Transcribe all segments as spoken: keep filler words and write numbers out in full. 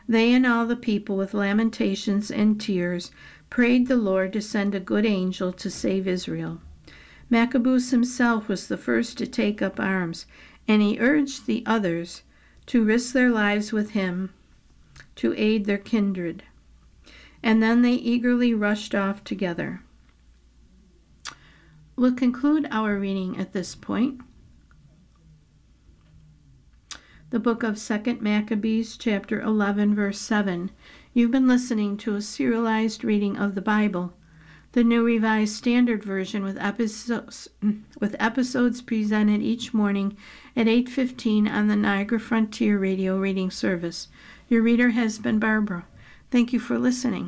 They and all the people, with lamentations and tears, prayed the Lord to send a good angel to save Israel. Maccabeus himself was the first to take up arms, and he urged the others to risk their lives with him to aid their kindred. And then they eagerly rushed off together. We'll conclude our reading at this point. The book of Second Maccabees, chapter eleven, verse seven. You've been listening to a serialized reading of the Bible, the New Revised Standard Version, with episodes, with episodes presented each morning at eight fifteen on the Niagara Frontier Radio Reading Service. Your reader has been Barbara. Thank you for listening.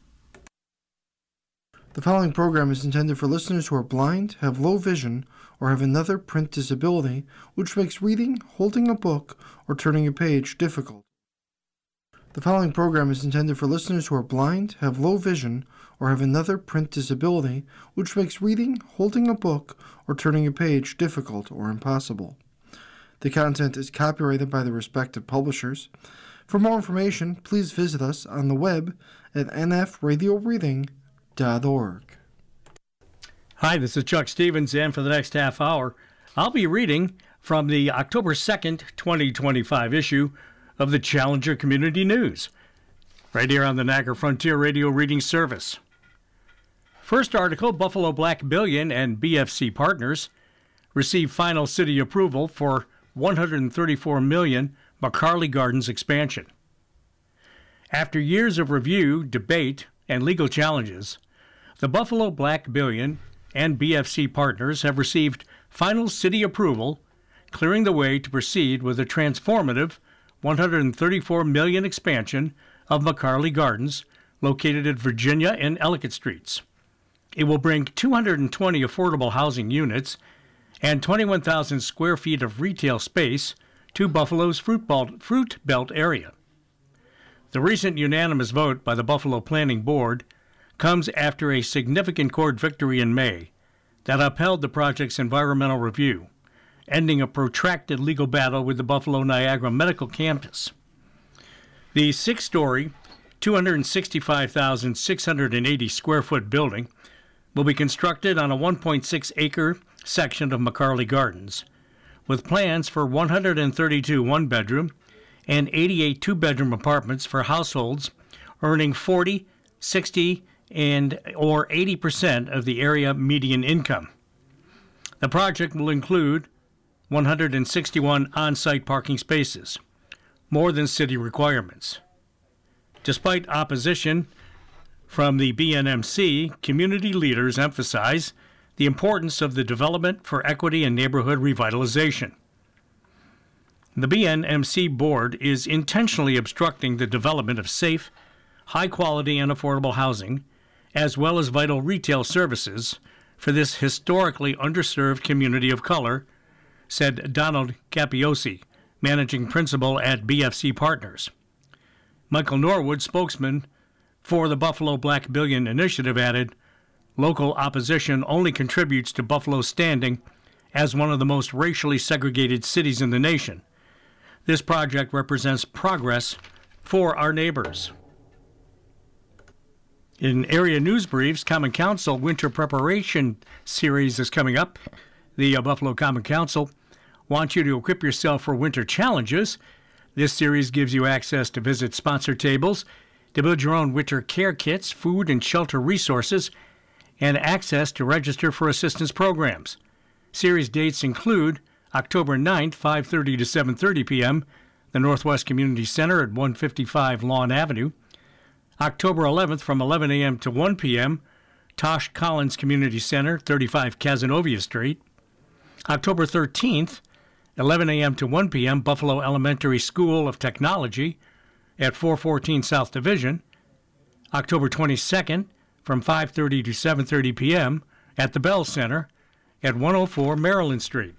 The following program is intended for listeners who are blind, have low vision, or have another print disability, which makes reading, holding a book, or turning a page difficult. The following program is intended for listeners who are blind, have low vision, or have another print disability, which makes reading, holding a book, or turning a page difficult or impossible. The content is copyrighted by the respective publishers. For more information, please visit us on the web at n f radio reading dot org. Hi, this is Chuck Stevens, and for the next half hour, I'll be reading from the October second, twenty twenty-five issue of the Challenger Community News, right here on the Niagara Frontier Radio Reading Service. First article, Buffalo Black Billion and B F C Partners receive final city approval for one hundred thirty-four million dollars McCarley Gardens expansion. After years of review, debate, and legal challenges, the Buffalo Black Billion and B F C Partners have received final city approval, clearing the way to proceed with a transformative one hundred thirty-four million dollars expansion of McCarley Gardens, located at Virginia and Ellicott Streets. It will bring two hundred twenty affordable housing units and twenty-one thousand square feet of retail space to Buffalo's Fruit Belt, Fruit Belt area. The recent unanimous vote by the Buffalo Planning Board comes after a significant court victory in May that upheld the project's environmental review, ending a protracted legal battle with the Buffalo Niagara Medical Campus. The six-story, two hundred sixty-five thousand six hundred eighty square foot building will be constructed on a one point six acre section of McCarley Gardens, with plans for one hundred thirty-two one-bedroom and eighty-eight two-bedroom apartments for households earning forty, sixty, and or eighty percent of the area median income. The project will include one hundred sixty-one on-site parking spaces, more than city requirements. Despite opposition from the B N M C, community leaders emphasize the importance of the development for equity and neighborhood revitalization. The B N M C board is intentionally obstructing the development of safe, high-quality, and affordable housing, as well as vital retail services for this historically underserved community of color, said Donald Capiosi, managing principal at B F C Partners. Michael Norwood, spokesman for the Buffalo Black Billion Initiative, added, "Local opposition only contributes to Buffalo's standing as one of the most racially segregated cities in the nation. This project represents progress for our neighbors." In area news briefs, Common Council Winter Preparation Series is coming up. The uh, Buffalo Common Council wants you to equip yourself for winter challenges. This series gives you access to visit sponsor tables, to build your own winter care kits, food and shelter resources, and access to register for assistance programs. Series dates include October ninth, five thirty to seven thirty p.m., the Northwest Community Center at one fifty-five Lawn Avenue. October eleventh from eleven a.m. to one p.m., Tosh Collins Community Center, thirty-five Cazenovia Street. October thirteenth, eleven a.m. to one p.m., Buffalo Elementary School of Technology at four fourteen South Division. October twenty-second, from five thirty to seven thirty p.m. at the Bell Center at one oh four Maryland Street.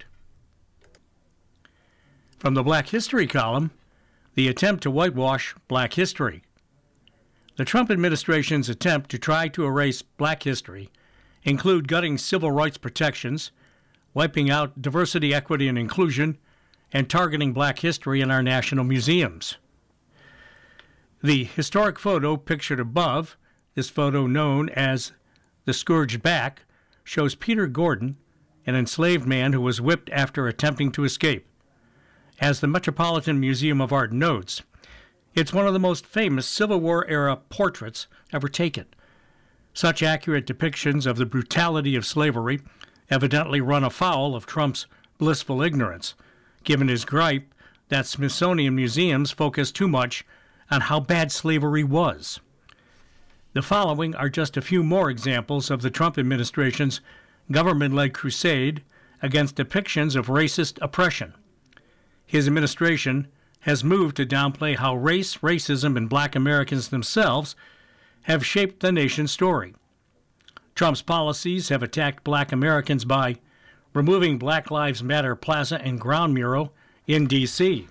From the Black History column, the attempt to whitewash Black history. The Trump administration's attempt to try to erase Black history include gutting civil rights protections, wiping out diversity, equity, and inclusion, and targeting Black history in our national museums. The historic photo pictured above, this photo known as the Scourged Back, shows Peter Gordon, an enslaved man who was whipped after attempting to escape. As the Metropolitan Museum of Art notes, it's one of the most famous Civil War-era portraits ever taken. Such accurate depictions of the brutality of slavery evidently run afoul of Trump's blissful ignorance, given his gripe that Smithsonian museums focus too much on how bad slavery was. The following are just a few more examples of the Trump administration's government-led crusade against depictions of racist oppression. His administration has moved to downplay how race, racism, and black Americans themselves have shaped the nation's story. Trump's policies have attacked black Americans by removing Black Lives Matter plaza and ground mural in D C,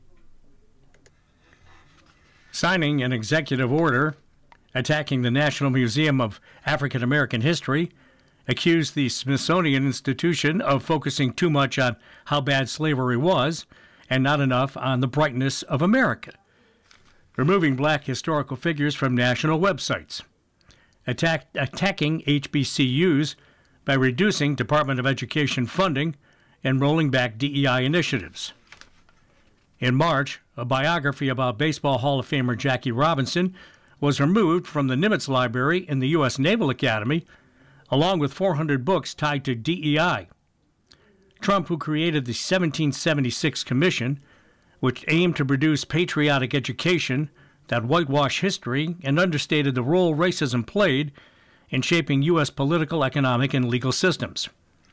signing an executive order attacking the National Museum of African American History, accused the Smithsonian Institution of focusing too much on how bad slavery was and not enough on the brightness of America, removing black historical figures from national websites, attack, attacking H B C Us by reducing Department of Education funding and rolling back D E I initiatives. In March, a biography about Baseball Hall of Famer Jackie Robinson was removed from the Nimitz Library in the U S Naval Academy, along with four hundred books tied to D E I. Trump, who created the seventeen seventy-six Commission, which aimed to produce patriotic education that whitewashed history and understated the role racism played in shaping U S political, economic, and legal systems.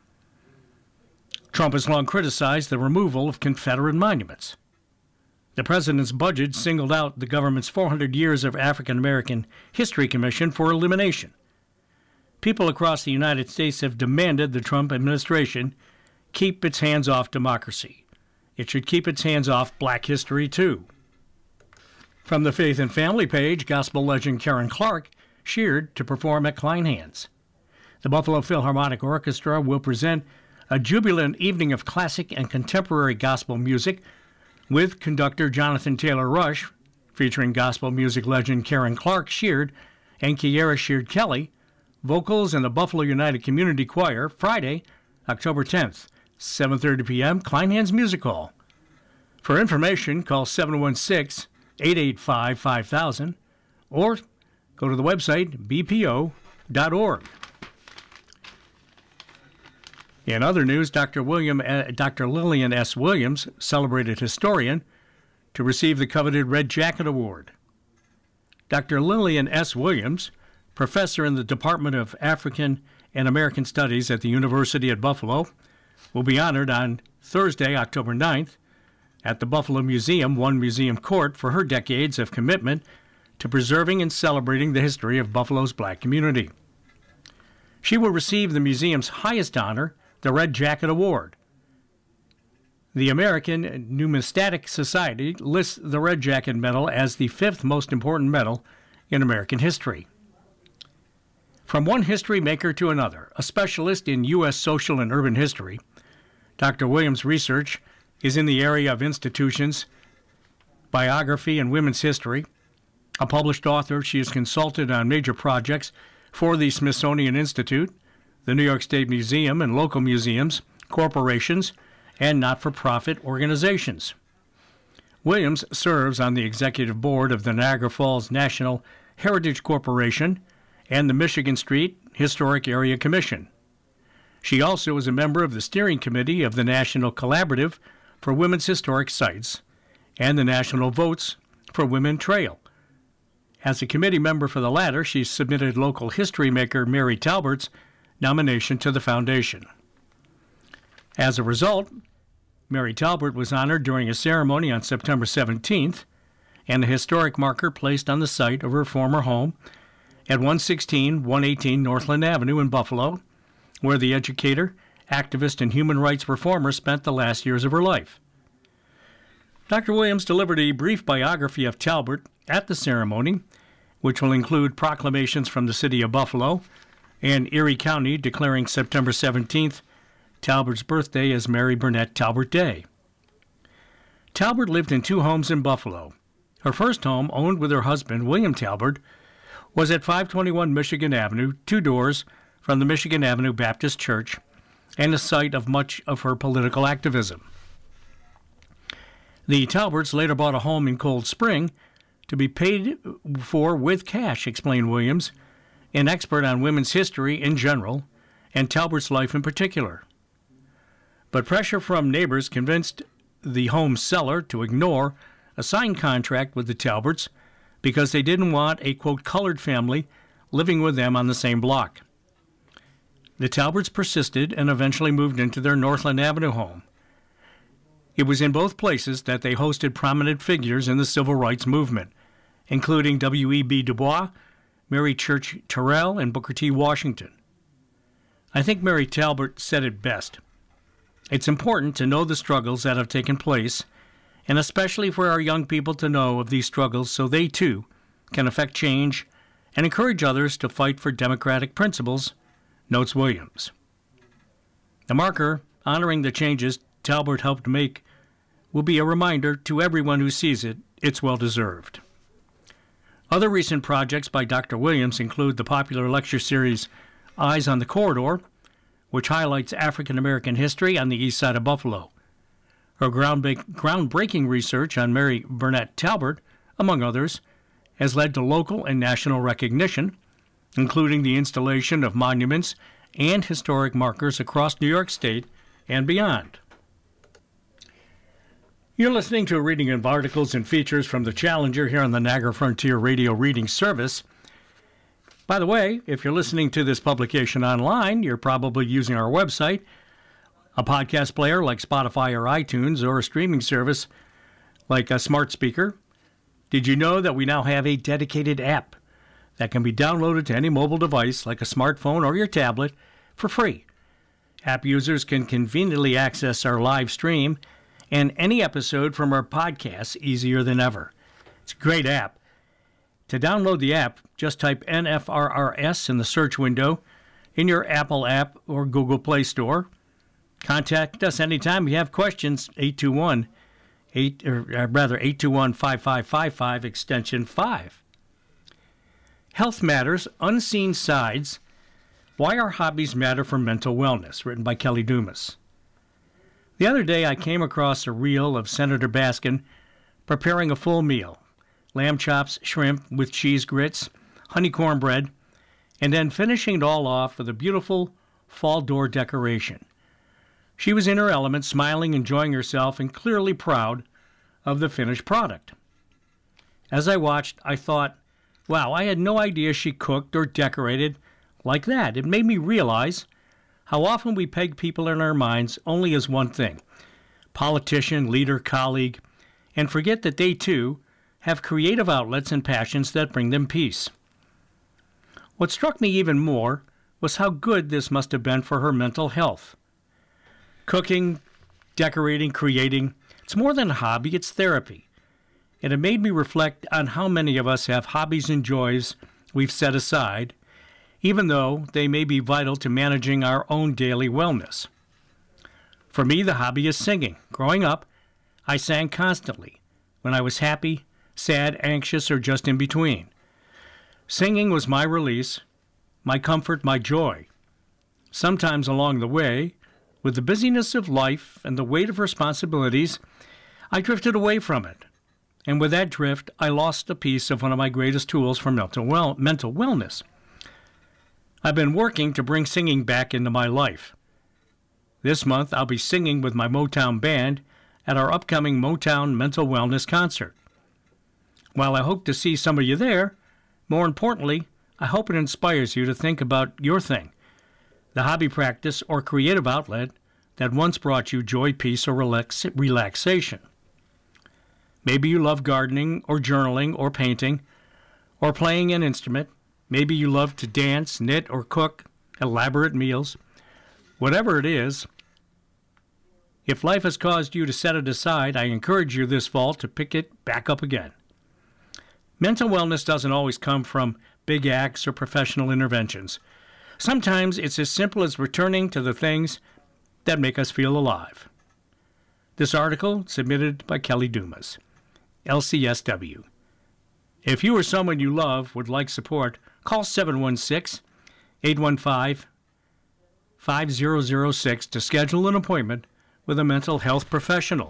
Trump has long criticized the removal of Confederate monuments. The president's budget singled out the government's four hundred years of African American History Commission for elimination. People across the United States have demanded the Trump administration keep its hands off democracy. It should keep its hands off black history, too. From the Faith and Family page, gospel legend Karen Clark sheared to perform at Kleinhans. The Buffalo Philharmonic Orchestra will present a jubilant evening of classic and contemporary gospel music with conductor Jonathan Taylor Rush, featuring gospel music legend Karen Clark Sheard and Kiera Sheard Kelly, vocals in the Buffalo United Community Choir, Friday, October tenth, seven thirty p.m., Kleinhans Music Hall. For information, call seven one six, eight eight five, five thousand or go to the website b p o dot org. In other news, Doctor William, uh, Doctor Lillian S. Williams, celebrated historian, to receive the coveted Red Jacket Award. Doctor Lillian S. Williams, professor in the Department of African and American Studies at the University at Buffalo, will be honored on Thursday, October ninth, at the Buffalo Museum, One Museum Court, for her decades of commitment to preserving and celebrating the history of Buffalo's black community. She will receive the museum's highest honor, the Red Jacket Award. The American Numismatic Society lists the Red Jacket Medal as the fifth most important medal in American history. From one history maker to another, a specialist in U S social and urban history, Doctor Williams' research is in the area of institutions, biography, and women's history. A published author, she has consulted on major projects for the Smithsonian Institute, the New York State Museum, and local museums, corporations, and not-for-profit organizations. Williams serves on the executive board of the Niagara Falls National Heritage Corporation and the Michigan Street Historic Area Commission. She also is a member of the steering committee of the National Collaborative for Women's Historic Sites and the National Votes for Women Trail. As a committee member for the latter, she submitted local history maker Mary Talbert's nomination to the foundation. As a result, Mary Talbert was honored during a ceremony on September seventeenth, and a historic marker placed on the site of her former home at one sixteen, one eighteen Northland Avenue in Buffalo, where the educator, activist, and human rights reformer spent the last years of her life. Doctor Williams delivered a brief biography of Talbert at the ceremony, which will include proclamations from the city of Buffalo and Erie County declaring September seventeenth Talbert's birthday as Mary Burnett Talbert Day. Talbert lived in two homes in Buffalo, Her first home, owned with her husband, William Talbert, was at five twenty-one Michigan Avenue, two doors from the Michigan Avenue Baptist Church, and the site of much of her political activism. The Talberts later bought a home in Cold Spring to be paid for with cash, explained Williams, an expert on women's history in general and Talbert's life in particular. But pressure from neighbors convinced the home seller to ignore a signed contract with the Talberts because they didn't want a, quote, colored family living with them on the same block. The Talberts persisted and eventually moved into their Northland Avenue home. It was in both places that they hosted prominent figures in the civil rights movement, including W E B Du Bois, Mary Church Terrell, and Booker T. Washington. I think Mary Talbert said it best. It's important to know the struggles that have taken place, and especially for our young people to know of these struggles so they, too, can affect change and encourage others to fight for democratic principles, notes Williams. The marker honoring the changes Talbert helped make will be a reminder to everyone who sees it it's well-deserved. Other recent projects by Doctor Williams include the popular lecture series Eyes on the Corridor, which highlights African American history on the east side of Buffalo. Her groundbreaking research on Mary Burnett Talbert, among others, has led to local and national recognition, including the installation of monuments and historic markers across New York State and beyond. You're listening to a reading of articles and features from the Challenger here on the Niagara Frontier Radio Reading Service. By the way, if you're listening to this publication online, you're probably using our website, a podcast player like Spotify or iTunes, or a streaming service like a smart speaker. Did you know that we now have a dedicated app that can be downloaded to any mobile device like a smartphone or your tablet for free? App users can conveniently access our live stream and any episode from our podcasts easier than ever. It's a great app. To download the app, just type N F R R S in the search window in your Apple app or Google Play Store. Contact us anytime you have questions, eight two one, eight, or rather eight two one, five five five five, extension five. Health Matters, Unseen Sides, Why Our Hobbies Matter for Mental Wellness, written by Kelly Dumas. The other day I came across a reel of Senator Baskin preparing a full meal, lamb chops, shrimp with cheese grits, honey cornbread, and then finishing it all off with a beautiful fall door decoration. She was in her element, smiling, enjoying herself, and clearly proud of the finished product. As I watched, I thought, wow, I had no idea she cooked or decorated like that. It made me realize how often we peg people in our minds only as one thing, politician, leader, colleague, and forget that they, too, have creative outlets and passions that bring them peace. What struck me even more was how good this must have been for her mental health. Cooking, decorating, creating, it's more than a hobby, it's therapy. And it made me reflect on how many of us have hobbies and joys we've set aside, even though they may be vital to managing our own daily wellness. For me, the hobby is singing. Growing up, I sang constantly, when I was happy, sad, anxious, or just in between. Singing was my release, my comfort, my joy. Sometimes along the way, with the busyness of life and the weight of responsibilities, I drifted away from it. And with that drift, I lost a piece of one of my greatest tools for mental well- mental wellness. I've been working to bring singing back into my life. This month, I'll be singing with my Motown band at our upcoming Motown Mental Wellness Concert. While I hope to see some of you there, more importantly, I hope it inspires you to think about your thing, the hobby practice or creative outlet that once brought you joy, peace, or relax- relaxation. Maybe you love gardening or journaling or painting or playing an instrument. Maybe you love to dance, knit, or cook elaborate meals. Whatever it is, if life has caused you to set it aside, I encourage you this fall to pick it back up again. Mental wellness doesn't always come from big acts or professional interventions. Sometimes it's as simple as returning to the things that make us feel alive. This article submitted by Kelly Dumas, L C S W, If you or someone you love would like support, call seven one six, eight one five, five zero zero six to schedule an appointment with a mental health professional.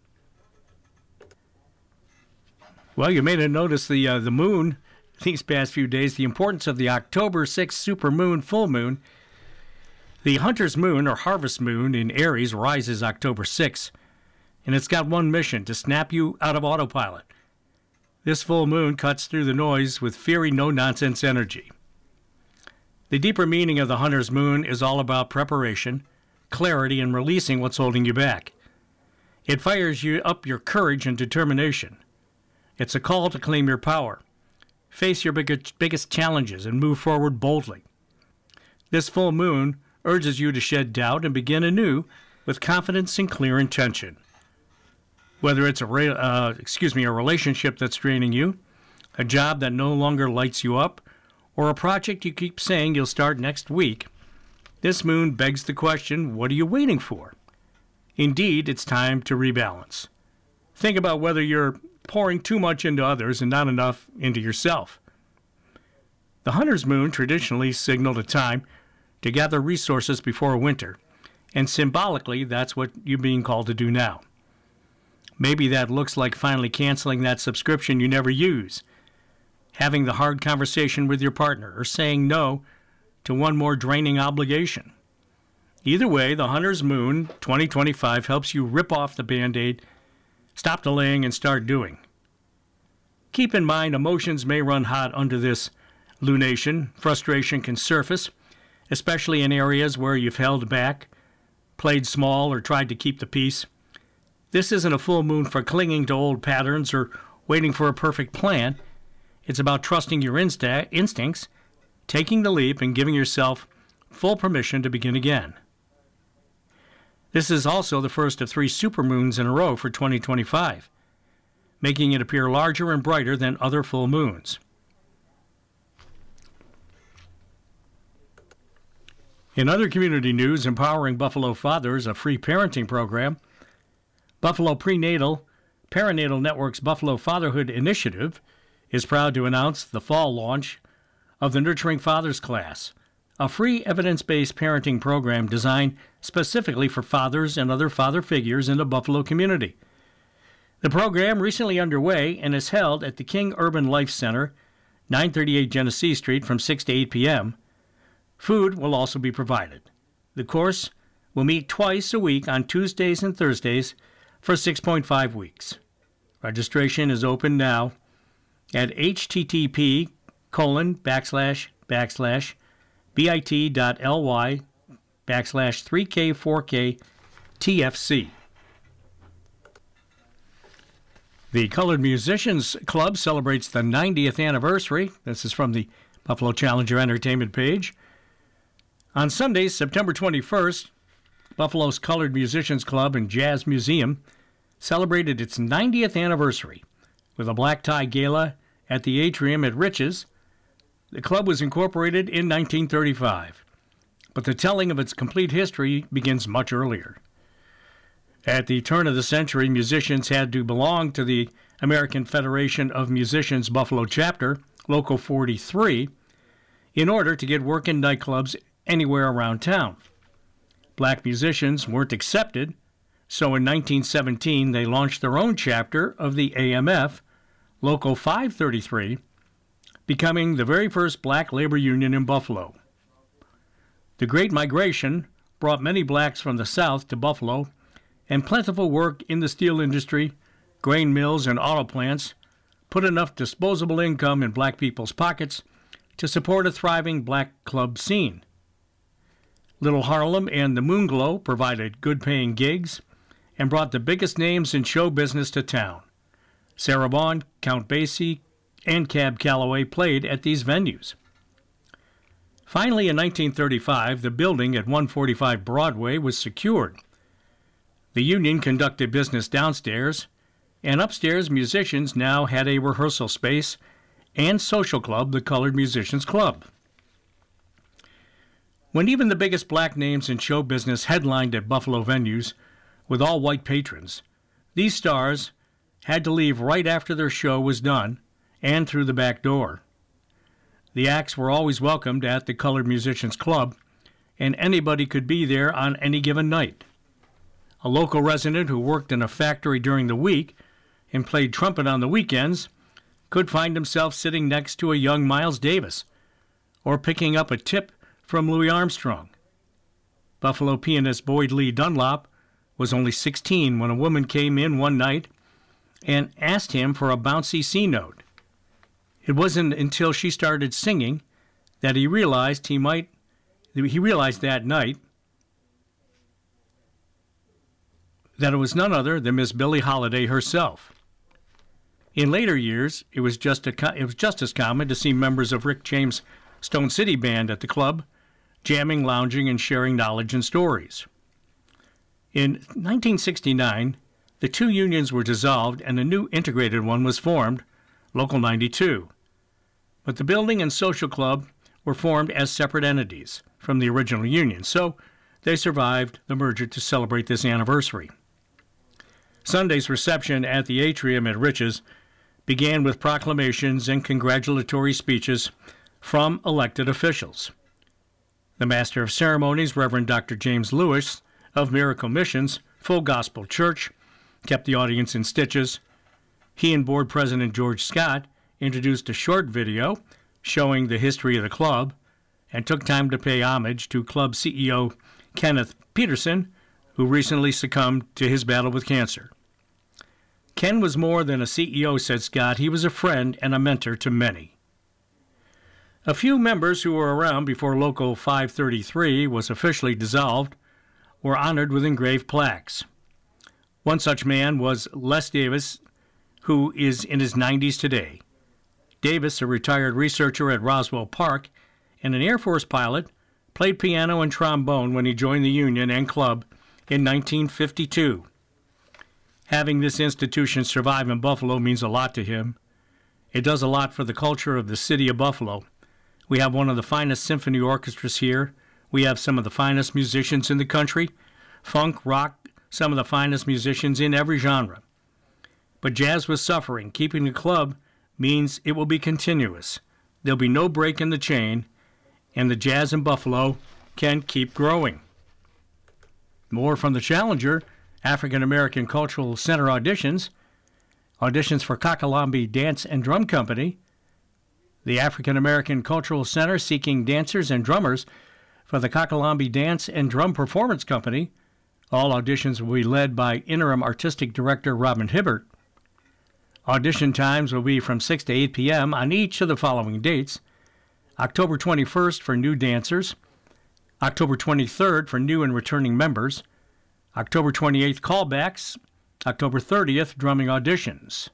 Well, you may have noticed the uh, the moon these past few days, the importance of the October sixth supermoon, full moon. The Hunter's Moon, or Harvest Moon, in Aries rises October sixth, and it's got one mission: to snap you out of autopilot. This full moon cuts through the noise with fiery, no-nonsense energy. The deeper meaning of the Hunter's Moon is all about preparation, clarity, and releasing what's holding you back. It fires you up your courage and determination. It's a call to claim your power, face your biggest, biggest challenges, and move forward boldly. This full moon urges you to shed doubt and begin anew with confidence and clear intention. Whether it's a re- uh, excuse me, a relationship that's draining you, a job that no longer lights you up, or a project you keep saying you'll start next week, this moon begs the question, what are you waiting for? Indeed, it's time to rebalance. Think about whether you're pouring too much into others and not enough into yourself. The Hunter's Moon traditionally signaled a time to gather resources before winter, and symbolically, that's what you're being called to do now. Maybe that looks like finally canceling that subscription you never use, having the hard conversation with your partner, or saying no to one more draining obligation. Either way, the Hunter's Moon twenty twenty-five helps you rip off the Band-Aid, stop delaying, and start doing. Keep in mind, emotions may run hot under this lunation. Frustration can surface, especially in areas where you've held back, played small, or tried to keep the peace. This isn't a full moon for clinging to old patterns or waiting for a perfect plan. It's about trusting your insta- instincts, taking the leap, and giving yourself full permission to begin again. This is also the first of three supermoons in a row for twenty twenty-five, making it appear larger and brighter than other full moons. In other community news, Empowering Buffalo Fathers, a free parenting program, Buffalo Prenatal Perinatal Network's Buffalo Fatherhood Initiative is proud to announce the fall launch of the Nurturing Fathers class, a free evidence-based parenting program designed specifically for fathers and other father figures in the Buffalo community. The program recently underway and is held at the King Urban Life Center, nine thirty-eight Genesee Street, from six to eight p.m. Food will also be provided. The course will meet twice a week on Tuesdays and Thursdays for six point five weeks. Registration is open now at http colon backslash backslash bit.ly backslash 3k4k tfc. The Colored Musicians Club celebrates the ninetieth anniversary. This is from the Buffalo Challenger Entertainment page. On Sunday, September twenty-first, Buffalo's Colored Musicians Club and Jazz Museum celebrated its ninetieth anniversary with a black tie gala at the atrium at Riches. The club was incorporated in nineteen thirty-five, but the telling of its complete history begins much earlier. At the turn of the century, musicians had to belong to the American Federation of Musicians Buffalo Chapter, Local forty-three, in order to get work in nightclubs anywhere around town. Black musicians weren't accepted, so in nineteen seventeen they launched their own chapter of the A M F, Local five thirty-three, becoming the very first black labor union in Buffalo. The Great Migration brought many blacks from the South to Buffalo, and plentiful work in the steel industry, grain mills, and auto plants put enough disposable income in black people's pockets to support a thriving black club scene. Little Harlem and the Moonglow provided good-paying gigs and brought the biggest names in show business to town. Sarah Vaughan, Count Basie, and Cab Calloway played at these venues. Finally, in nineteen thirty-five, the building at one forty-five Broadway was secured. The union conducted business downstairs, and upstairs musicians now had a rehearsal space and social club, the Colored Musicians Club. When even the biggest black names in show business headlined at Buffalo venues with all-white patrons, these stars had to leave right after their show was done and through the back door. The acts were always welcomed at the Colored Musicians Club, and anybody could be there on any given night. A local resident who worked in a factory during the week and played trumpet on the weekends could find himself sitting next to a young Miles Davis or picking up a tip from Louis Armstrong. Buffalo pianist Boyd Lee Dunlop was only sixteen when a woman came in one night and asked him for a bouncy C note. It wasn't until she started singing that he realized he might he realized that night that it was none other than Miss Billie Holiday herself. In later years, it was just a, it was just as common to see members of Rick James' Stone City Band at the club, jamming, lounging, and sharing knowledge and stories. In nineteen sixty-nine, the two unions were dissolved and a new integrated one was formed, Local ninety-two. But the building and social club were formed as separate entities from the original union, so they survived the merger to celebrate this anniversary. Sunday's reception at the atrium at Rich's began with proclamations and congratulatory speeches from elected officials. The Master of Ceremonies, Reverend Doctor James Lewis of Miracle Missions Full Gospel Church, kept the audience in stitches. He and board president George Scott introduced a short video showing the history of the club and took time to pay homage to club C E O Kenneth Peterson, who recently succumbed to his battle with cancer. Ken was more than a C E O, said Scott. He was a friend and a mentor to many. A few members who were around before Local five thirty-three was officially dissolved were honored with engraved plaques. One such man was Les Davis, who is in his nineties today. Davis, a retired researcher at Roswell Park and an Air Force pilot, played piano and trombone when he joined the union and club in nineteen fifty-two. Having this institution survive in Buffalo means a lot to him. It does a lot for the culture of the city of Buffalo. We have one of the finest symphony orchestras here. We have some of the finest musicians in the country. Funk, rock, some of the finest musicians in every genre. But jazz was suffering. Keeping the club means it will be continuous. There'll be no break in the chain, and the jazz in Buffalo can keep growing. More from the Challenger, African American Cultural Center auditions, auditions for Kakalambie Dance and Drum Company, the African American Cultural Center seeking dancers and drummers for the Kakalambie Dance and Drum Performance Company. All auditions will be led by interim artistic director Robin Hibbert. Audition times will be from six to eight p.m. on each of the following dates: October twenty-first for new dancers, October twenty-third for new and returning members, October twenty-eighth callbacks, October thirtieth drumming auditions.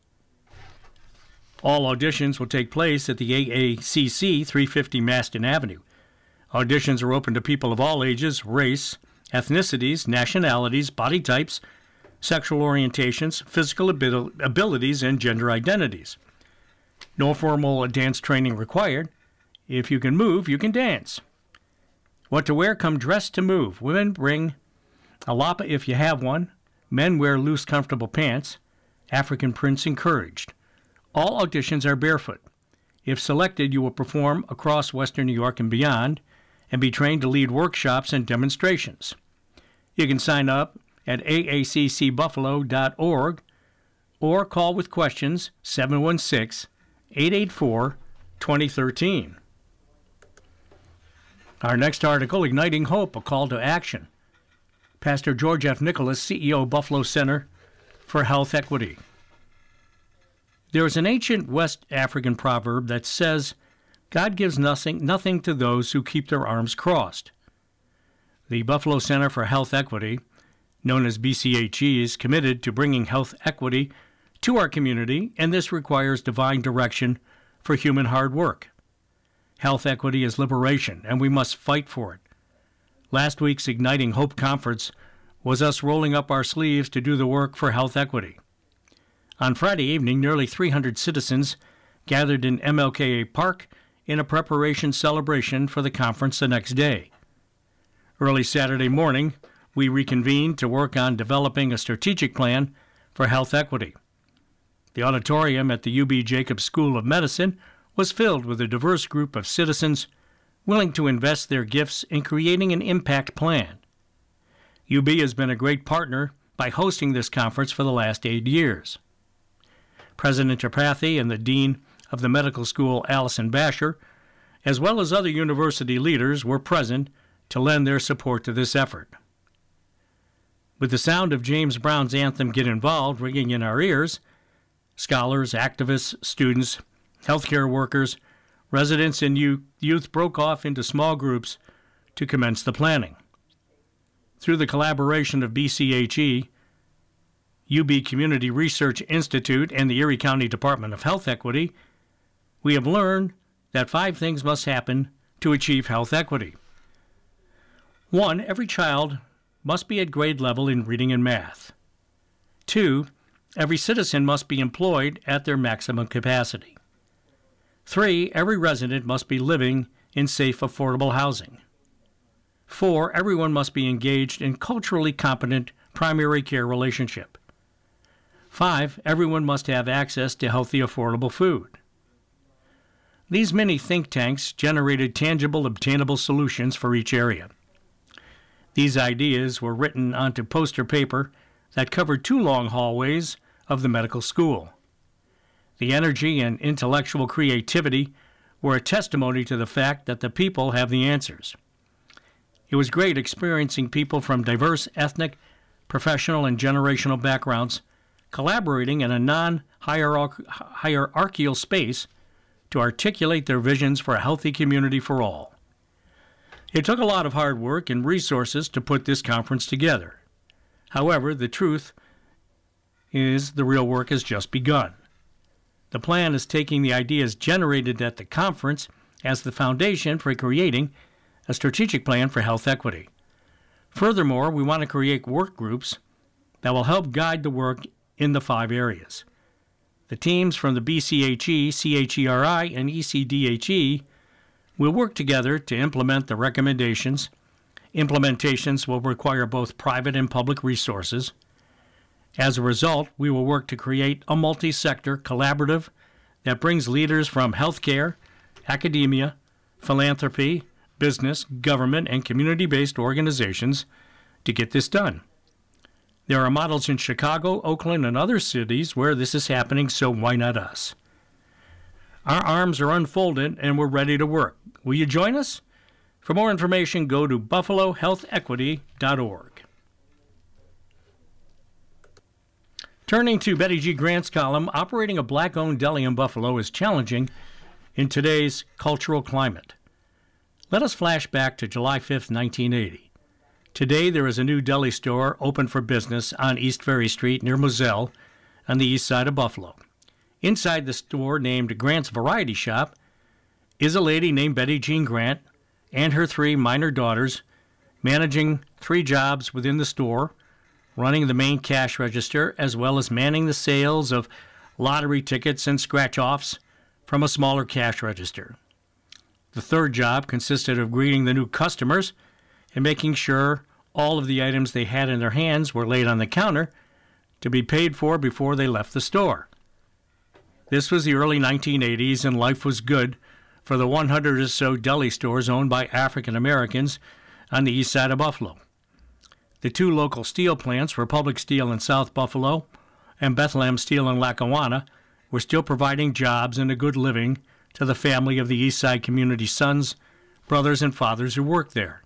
All auditions will take place at the A A C C, three fifty Maston Avenue. Auditions are open to people of all ages, race, ethnicities, nationalities, body types, sexual orientations, physical abil- abilities, and gender identities. No formal dance training required. If you can move, you can dance. What to wear? Come dressed to move. Women bring a lapa if you have one. Men wear loose, comfortable pants. African prints encouraged. All auditions are barefoot. If selected, you will perform across Western New York and beyond and be trained to lead workshops and demonstrations. You can sign up at A A C C buffalo dot org or call with questions seven one six, eight eight four, two zero one three. Our next article, Igniting Hope, a call to action. Pastor George F. Nicholas, C E O, Buffalo Center for Health Equity. There is an ancient West African proverb that says, God gives nothing, nothing to those who keep their arms crossed. The Buffalo Center for Health Equity, known as B C H E, is committed to bringing health equity to our community, and this requires divine direction for human hard work. Health equity is liberation, and we must fight for it. Last week's Igniting Hope Conference was us rolling up our sleeves to do the work for health equity. On Friday evening, nearly three hundred citizens gathered in M L K Park in a preparation celebration for the conference the next day. Early Saturday morning, we reconvened to work on developing a strategic plan for health equity. The auditorium at the U B Jacobs School of Medicine was filled with a diverse group of citizens willing to invest their gifts in creating an impact plan. U B has been a great partner by hosting this conference for the last eight years. President Tripathi and the Dean of the Medical School, Allison Basher, as well as other university leaders, were present to lend their support to this effort. With the sound of James Brown's anthem, "Get Involved," ringing in our ears, scholars, activists, students, healthcare workers, residents, and youth broke off into small groups to commence the planning. Through the collaboration of B C H E, U B Community Research Institute, and the Erie County Department of Health Equity, we have learned that five things must happen to achieve health equity. One, every child must be at grade level in reading and math. Two, every citizen must be employed at their maximum capacity. Three, every resident must be living in safe, affordable housing. Four, everyone must be engaged in culturally competent primary care relationship. Five, everyone must have access to healthy, affordable food. These many think tanks generated tangible, obtainable solutions for each area. These ideas were written onto poster paper that covered two long hallways of the medical school. The energy and intellectual creativity were a testimony to the fact that the people have the answers. It was great experiencing people from diverse ethnic, professional, and generational backgrounds collaborating in a non-hierarchical space to articulate their visions for a healthy community for all. It took a lot of hard work and resources to put this conference together. However, the truth is the real work has just begun. The plan is taking the ideas generated at the conference as the foundation for creating a strategic plan for health equity. Furthermore, we want to create work groups that will help guide the work in the five areas. The teams from the B C H E, C H E R I, and E C D H E will work together to implement the recommendations. Implementations will require both private and public resources. As a result, we will work to create a multi-sector collaborative that brings leaders from healthcare, academia, philanthropy, business, government, and community-based organizations to get this done. There are models in Chicago, Oakland, and other cities where this is happening, so why not us? Our arms are unfolded and we're ready to work. Will you join us? For more information, go to buffalo health equity dot org. Turning to Betty G. Grant's column, operating a black-owned deli in Buffalo is challenging in today's cultural climate. Let us flash back to July fifth, nineteen eighty. Today there is a new deli store open for business on East Ferry Street near Moselle on the east side of Buffalo. Inside the store, named Grant's Variety Shop, is a lady named Betty Jean Grant and her three minor daughters, managing three jobs within the store, running the main cash register, as well as manning the sales of lottery tickets and scratch-offs from a smaller cash register. The third job consisted of greeting the new customers and making sure all of the items they had in their hands were laid on the counter to be paid for before they left the store. This was the early nineteen eighties, and life was good for the one hundred or so deli stores owned by African Americans on the east side of Buffalo. The two local steel plants, Republic Steel in South Buffalo and Bethlehem Steel in Lackawanna, were still providing jobs and a good living to the family of the East Side community sons, brothers, and fathers who worked there.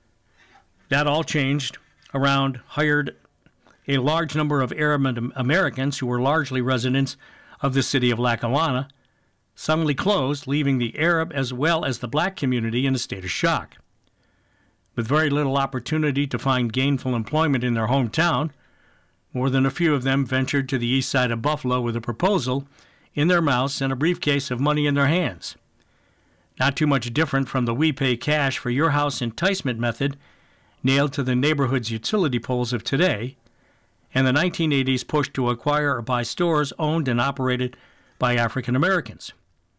That all changed around hired a large number of Arab Americans who were largely residents of the city of Lackawanna, suddenly closed, leaving the Arab as well as the black community in a state of shock. With very little opportunity to find gainful employment in their hometown, more than a few of them ventured to the east side of Buffalo with a proposal in their mouths and a briefcase of money in their hands. Not too much different from the we pay cash for your house enticement method nailed to the neighborhood's utility poles of today, and the nineteen eighties push to acquire or buy stores owned and operated by African Americans.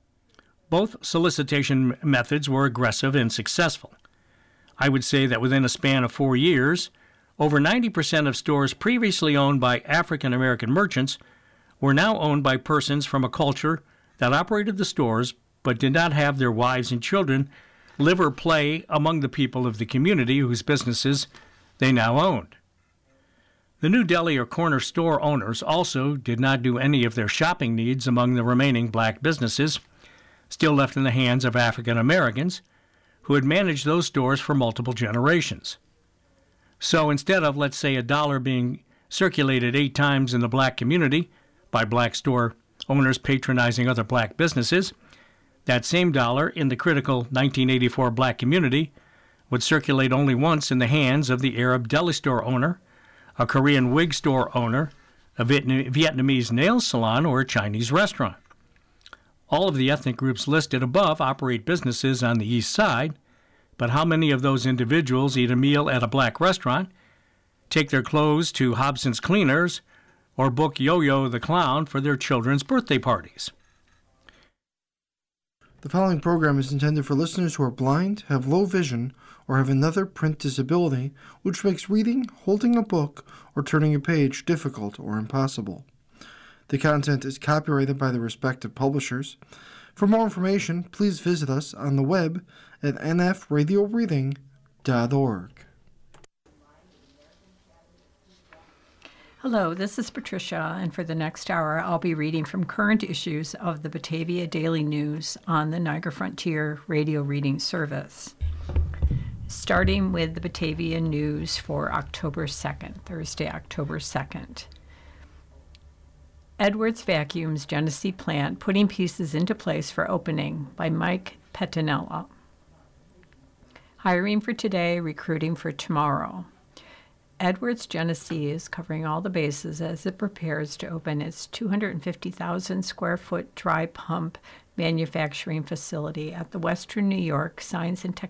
Both solicitation methods were aggressive and successful. I would say that within a span of four years, over ninety percent of stores previously owned by African American merchants were now owned by persons from a culture that operated the stores but did not have their wives and children live or play among the people of the community whose businesses they now owned. The new deli or corner store owners also did not do any of their shopping needs among the remaining black businesses, still left in the hands of African Americans, who had managed those stores for multiple generations. So instead of, let's say, a dollar being circulated eight times in the black community by black store owners patronizing other black businesses, that same dollar in the critical nineteen eighty-four black community would circulate only once in the hands of the Arab deli store owner, a Korean wig store owner, a Vietnamese nail salon, or a Chinese restaurant. All of the ethnic groups listed above operate businesses on the East Side, but how many of those individuals eat a meal at a black restaurant, take their clothes to Hobson's Cleaners, or book Yo-Yo the Clown for their children's birthday parties? The following program is intended for listeners who are blind, have low vision, or have another print disability which makes reading, holding a book, or turning a page difficult or impossible. The content is copyrighted by the respective publishers. For more information, please visit us on the web at n f radio reading dot org. Hello, this is Patricia, and for the next hour, I'll be reading from current issues of the Batavia Daily News on the Niagara Frontier Radio Reading Service. Starting with the Batavia News for October second, Thursday, October second. Edwards Vacuums Genesee Plant Putting Pieces into Place for Opening by Mike Pettinella. Hiring for today, recruiting for tomorrow. Edwards Genesee is covering all the bases as it prepares to open its two hundred fifty thousand square foot dry pump manufacturing facility at the Western New York Science and Technology